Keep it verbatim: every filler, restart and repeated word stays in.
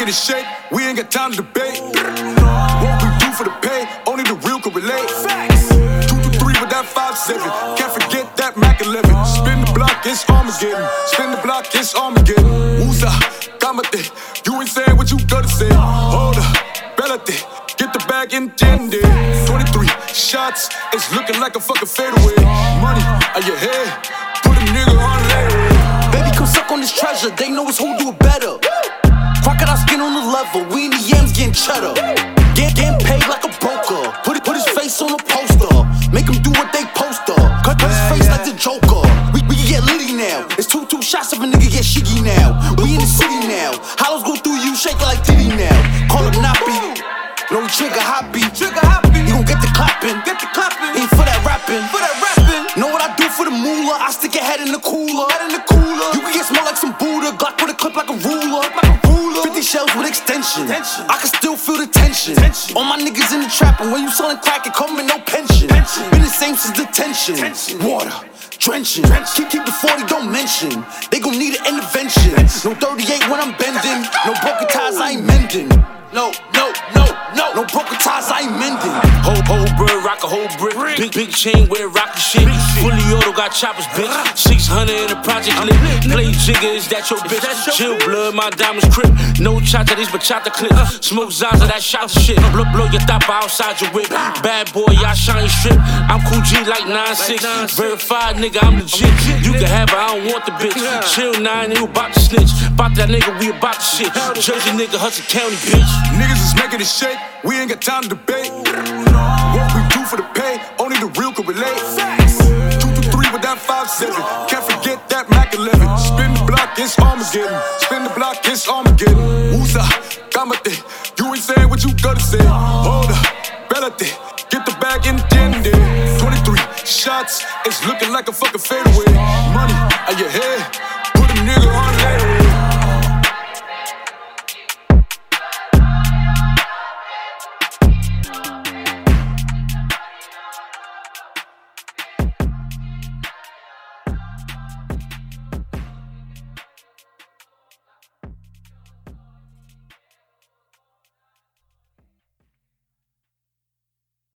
making it shake, we ain't got time to debate. What we do for the pay, only the real can relate. Two to three with that five seven, can't forget that Mac eleven. Spin the block, it's Armageddon. Spin the block, it's Armageddon. Woosah, Kamate, you ain't saying what you gotta say. Hold up, Bellate, get the bag intended. twenty-three shots, it's looking like a fucking fadeaway. Money on your head, put a nigga on leg. Baby, come suck on this treasure, they know it's who do it better. Crocodile skin on the level, we in the yams getting cheddar. Get, getting paid like a broker, put, it, put his face on a poster. Make him do what they poster, cut, cut his face like the Joker. We, we can get litty now, it's two two shots of a nigga get shiggy now. We in the city now, hollows go through you, shake like Diddy now. Call him Nappy, no trigger happy. Trigger happy, you gon' get the clapping, get the clapping. Ain't for that rapping, for that rapping. Know what I do for the moolah, I stick your head in the cooler, head in the cooler. You can get smell like some Buddha, Glock with a clip like a ruler, like a ruler. fifty shells with extension, tension. I can still feel the tension. tension. All my niggas in the trap, and when you sellin' crack, it come with no pension. pension. Been the same since detention. Tension. Water, drenching. Keep keep the forty, don't mention. They gon' need an intervention. No thirty-eight when I'm bending. No broken ties, I ain't mending. No, no, no, no, no broken ties, I ain't mending. Whole, whole bird, rock a whole brick. Big, big chain, wear rocket shit. Fully auto, got choppers, bitch. six hundred in the project lit. Play jigger, is that your bitch? Chill blood, my diamonds crip. No chata, these bachata clips. Smoke Zaza, that shot shit. Blow, blow your thopper outside your whip. Bad boy, y'all shiny strip. I'm cool G like nine six. Verified nigga, I'm legit. You can have her, I don't want the bitch. Chill nine, you about to snitch. About that nigga, we about to shit. Jersey nigga, Hudson County, bitch. Niggas is making it shake, we ain't got time to debate. What we do for the pay, only the real can relate. Two to three with that five seven, can't forget that Mac eleven. Spin the block, it's Armageddon. Spin the block, it's Armageddon. Woosah, Kamate, you ain't saying what you gotta say. Hold up, Bellate, get the bag intended. twenty-three shots, it's looking like a fucking fadeaway. Money on your head, put a nigga on